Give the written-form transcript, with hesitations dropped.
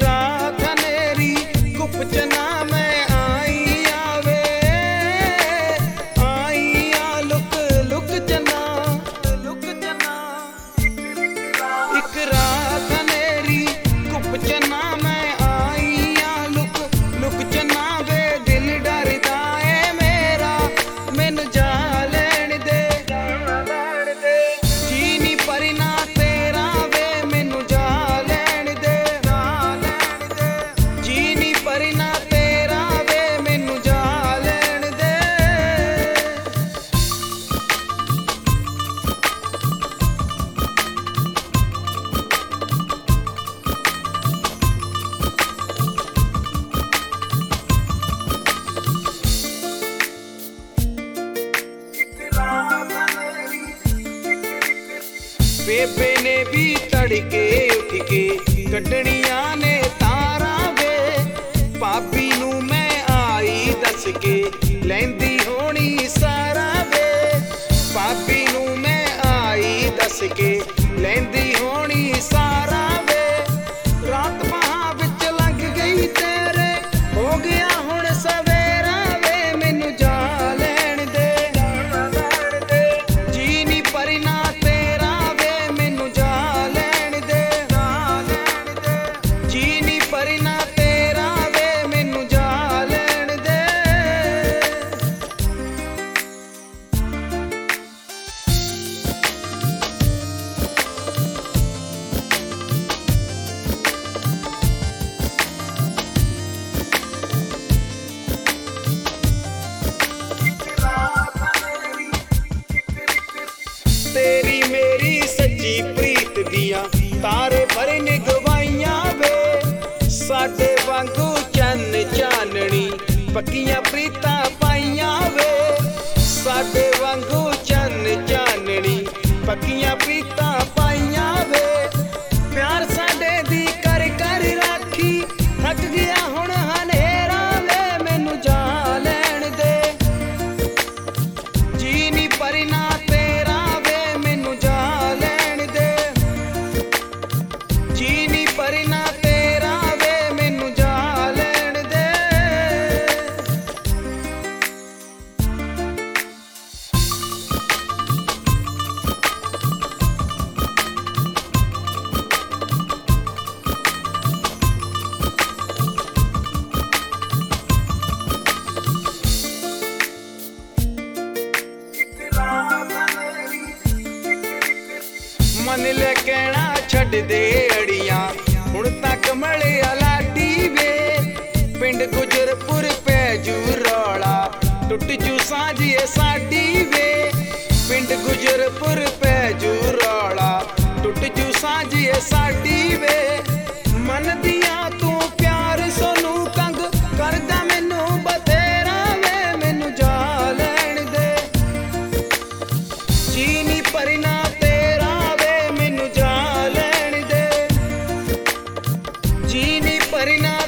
रात हनेरी कुप च ना मैं आई आवे, आई आ लुक लुक जना, लुक जना। एक रात हनेरी कुप च ना मैं आई आ लुक लुक जना वे, दिल डरदा है मेरा मैनू जा लैण दे, जी नी परना तेरा वे मैनू जा लैण दे, जी नी परना तेरा वे मैनू जा लैण दे। बेबे ने भी तड़के उठ के कटड़िया ने तारा वे, भाभी नू मैं आई दस के लैंदी होनी सारा वे, भाभी नू मैं आई दस के लैंदी होनी सारा वे। रात महा विच लंघ गई तेरे हो गया हुण सवेरा वे, मैनू जा लैण दे, जी नी परना तेरा वे मैनू जा लैण दे, जी नी परना तेरा वे मैनू जा लैण दे। तेरी मेरी सच्ची प्रीत दियां तारे भरन गवाइयां वे, साडे वांगू चन्न चाननी पक्कियां प्रीतां पाइयां वे, साडे वांगू चन्न चाननी पक्कियां प्रीतां पाइयां वे। प्यार साडे दी कर कर राखी थक गया हुण हनेरा वे, मैनू जा लैण दे, जी नी परना तेरा वे मैनू जा लैण दे, जी नी परना तेरा वे मैनू जा लैण दे। मन ले कहना छड़ दे अड़ियां हुण तक मलिया लाडी वे, पिंड गुजरपुर पै जू रौला टुट जू सांझिए साडी वे, पिंड गुजरपुर पै जू रौला टुट जू सांझिए साडी वे। मन दिया तू प्यार सोनू कंग करदा मैनू बतेरा वे, मैनू जा लैण दे, जी नी परना तेरा वे मैनू जा लैण दे, जी नी परना